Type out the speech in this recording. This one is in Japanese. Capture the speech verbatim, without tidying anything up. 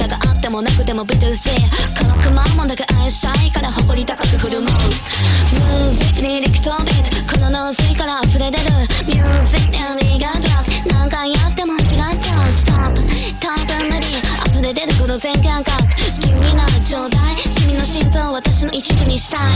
歌があってもなくてもビトルセー乾くまんもんだけ愛したいから誇り高く振る舞う。ミュージックにリクトビートこのノーズから溢れ出るミュージックにリガードラップ何回やっても違っちゃう。ストップタイプメディ溢れ出るこの全感覚君になるちょうだい君の心臓を私の一部にしたい。